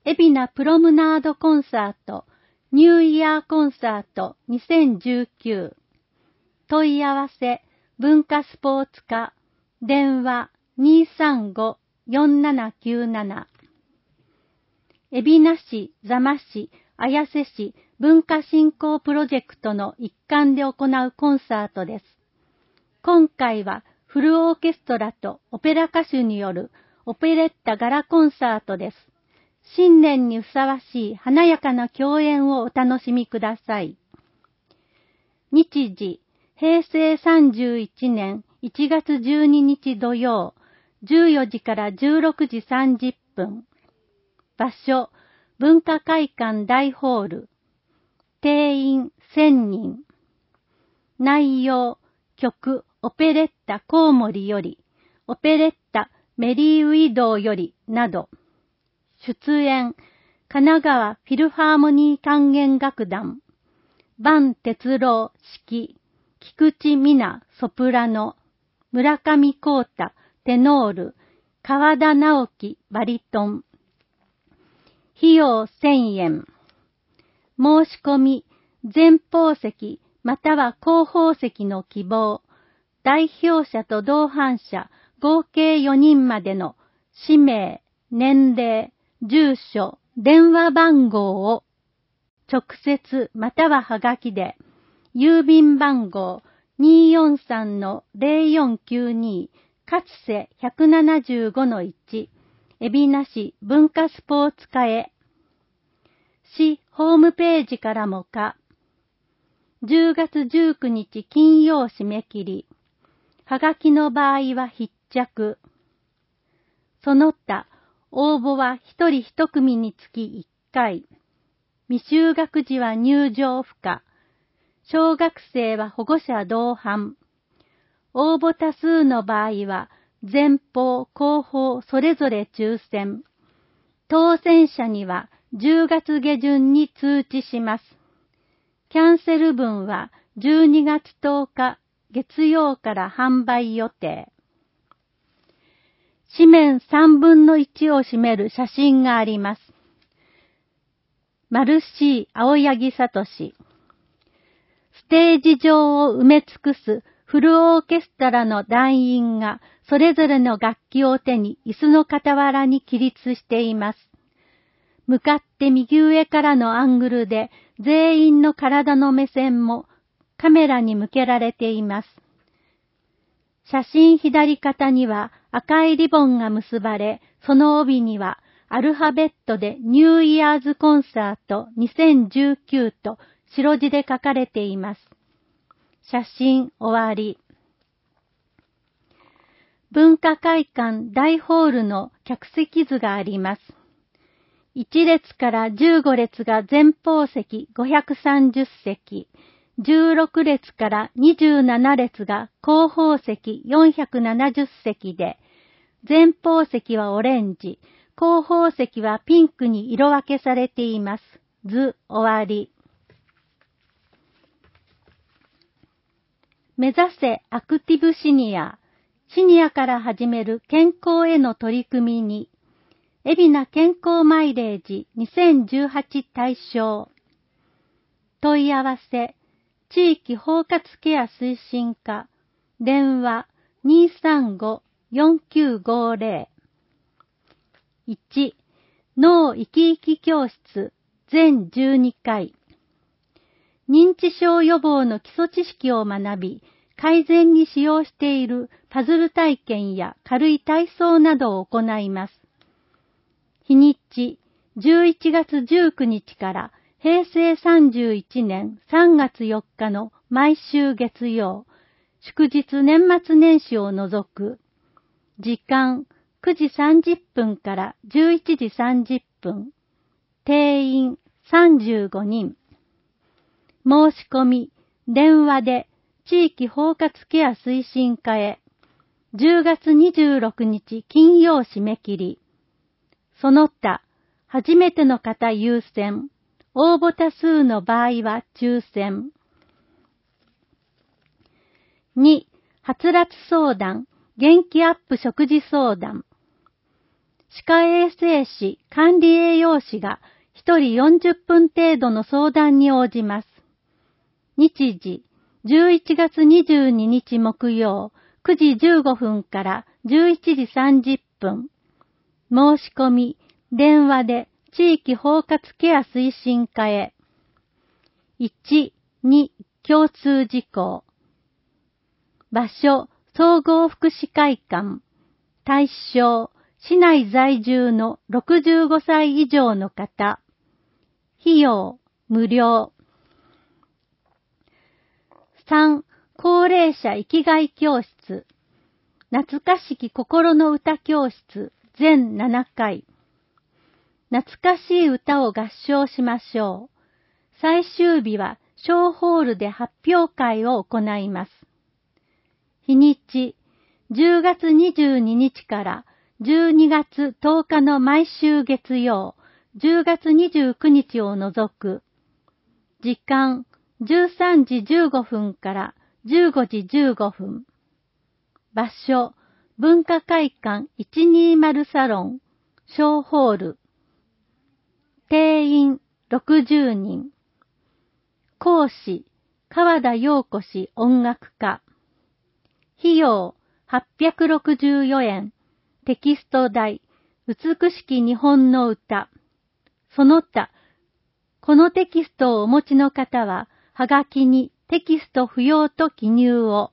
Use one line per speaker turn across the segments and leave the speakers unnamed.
海老名プロムナードコンサートニューイヤーコンサート2019。問い合わせ文化スポーツ課電話235-4797。海老名市、座間市、綾瀬市文化振興プロジェクトの一環で行うコンサートです。今回はフルオーケストラとオペラ歌手によるオペレッタガラコンサートです。新年にふさわしい華やかな共演をお楽しみください。日時、平成31年1月12日土曜、14時から16時30分。場所、文化会館大ホール。定員1000人。内容、曲、オペレッタコウモリより、オペレッタメリーウィドウよりなど。出演、神奈川フィルハーモニー管弦楽団。伴哲郎指揮、菊池美奈ソプラノ、村上光太テノール、川田直樹バリトン。費用1000円。申し込み、前方席または後方席の希望、代表者と同伴者合計4人までの氏名、年齢、住所、電話番号を直接またははがきで、郵便番号 243-0492 勝瀬 175-1 海老名市文化スポーツ課へ。市ホームページからもか。10月19日金曜締め切り。はがきの場合は必着。その他、応募は一人一組につき1回。未就学児は入場不可。小学生は保護者同伴。応募多数の場合は、前方、後方それぞれ抽選。当選者には10月下旬に通知します。キャンセル分は12月10日月曜から販売予定。紙面3分の1を占める写真があります。マルシー青柳聡。ステージ上を埋め尽くすフルオーケストラの団員がそれぞれの楽器を手に椅子の傍らに起立しています。向かって右上からのアングルで全員の体の目線もカメラに向けられています。写真左肩には赤いリボンが結ばれ、その帯にはアルファベットでニューイヤーズコンサート2019と白字で書かれています。写真終わり。文化会館大ホールの客席図があります。1列から15列が前方席530席、16列から27列が後方席470席で、前方席はオレンジ、後方席はピンクに色分けされています。図終わり。目指せアクティブシニア。シニアから始める健康への取り組みに、海老名健康マイレージ2018対象。問い合わせ、地域包括ケア推進課、電話235-4950。1、脳生き生き教室全12回。認知症予防の基礎知識を学び、改善に使用しているパズル体験や軽い体操などを行います。日にち、11月19日から平成31年3月4日の毎週月曜、祝日年末年始を除く。時間、9時30分から11時30分。定員35人。申し込み、電話で地域包括ケア推進課へ。10月26日金曜締め切り。その他、初めての方優先。応募多数の場合は抽選。2、はつらつ相談、元気アップ食事相談。 歯科衛生士管理栄養士が1人40分程度の相談に応じます。日時、11月22日木曜、9時15分から11時30分。申し込み、電話で地域包括ケア推進課へ。1、2、共通事項。場所、総合福祉会館。対象、市内在住の65歳以上の方。費用、無料。3、高齢者生きがい教室。懐かしき心の歌教室、全7回。懐かしい歌を合唱しましょう。最終日は小ホールで発表会を行います。日にち、10月22日から12月10日の毎週月曜、10月29日を除く。時間、13時15分から15時15分。場所、文化会館120サロン、小ホール。定員60人。講師、川田陽子氏音楽家。費用864円。テキスト代、美しき日本の歌。その他、このテキストをお持ちの方は、はがきにテキスト不要と記入を。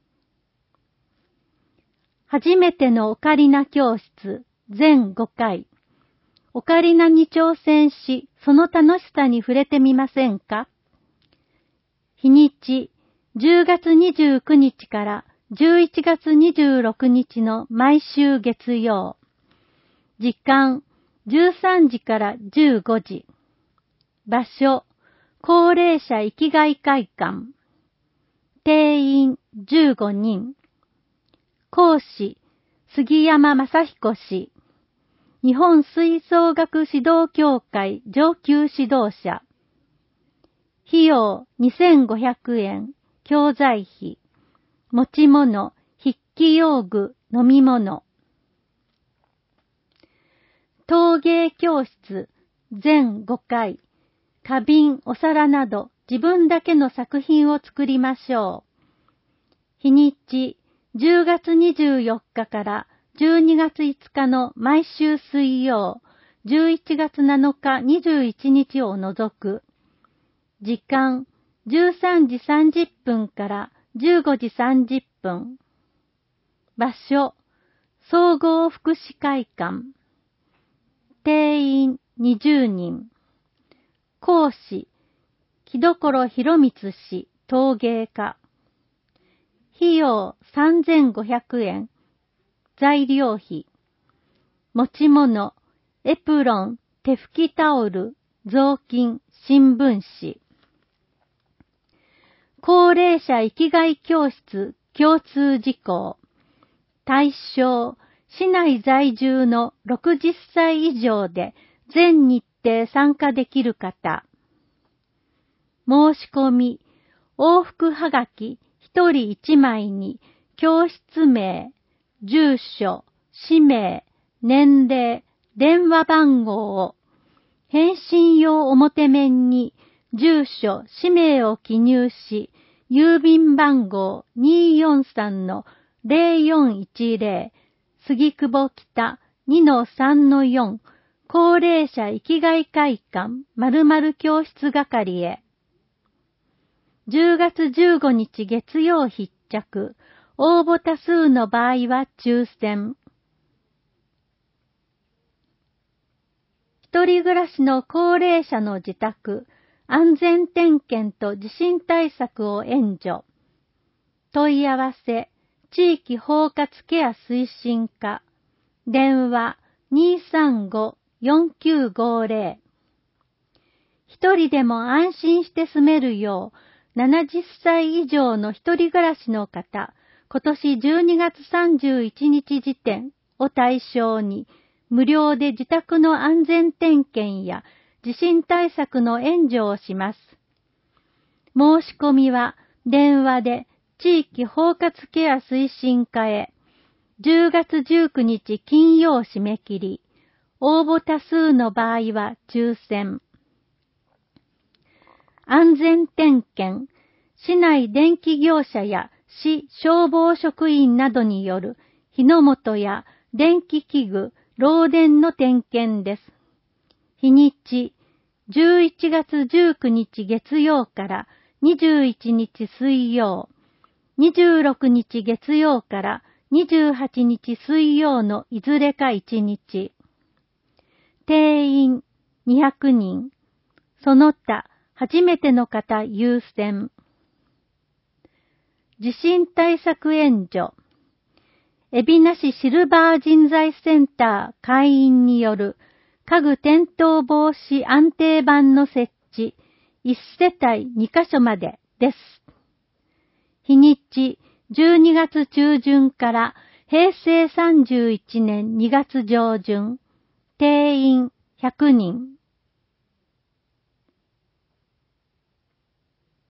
初めてのオカリナ教室、全5回。オカリナに挑戦し、その楽しさに触れてみませんか？日にち、10月29日から11月26日の毎週月曜。時間、13時から15時。場所、高齢者生きがい会館。定員15人。講師、杉山正彦氏。日本吹奏楽指導協会上級指導者。費用2500円。教材費。持ち物、筆記用具、飲み物。陶芸教室、全5回。花瓶、お皿など自分だけの作品を作りましょう。日にち、10月24日から12月5日の毎週水曜、11月7日21日を除く。時間、13時30分から15時30分。場所、総合福祉会館。定員20人。講師、木所博光氏、陶芸家。費用3500円。材料費。持ち物、エプロン、手拭きタオル、雑巾、新聞紙。高齢者生きがい教室共通事項。対象、市内在住の60歳以上で全日程参加できる方。申し込み、往復はがき1人1枚に教室名、住所、氏名、年齢、電話番号を、返信用表面に住所、氏名を記入し、郵便番号243-0410、杉久保北 2-3-4、高齢者生きがい会館〇〇教室係へ。10月15日月曜必着。応募多数の場合は抽選。一人暮らしの高齢者の自宅、安全点検と地震対策を援助。問い合わせ、地域包括ケア推進課。電話235-4950。一人でも安心して住めるよう、70歳以上の一人暮らしの方、今年12月31日時点を対象に、無料で自宅の安全点検や地震対策の援助をします。申し込みは電話で地域包括ケア推進課へ。 10月19日金曜締め切り。応募多数の場合は抽選。安全点検。市内電気業者や市消防職員などによる火の元や電気器具、漏電の点検です。日にち、11月19日月曜から21日水曜、26日月曜から28日水曜のいずれか1日。定員200人。その他、初めての方優先。地震対策援助。海老名市シルバー人材センター会員による家具転倒防止安定板の設置、1世帯2カ所までです。日にち、12月中旬から平成31年2月上旬。定員100人。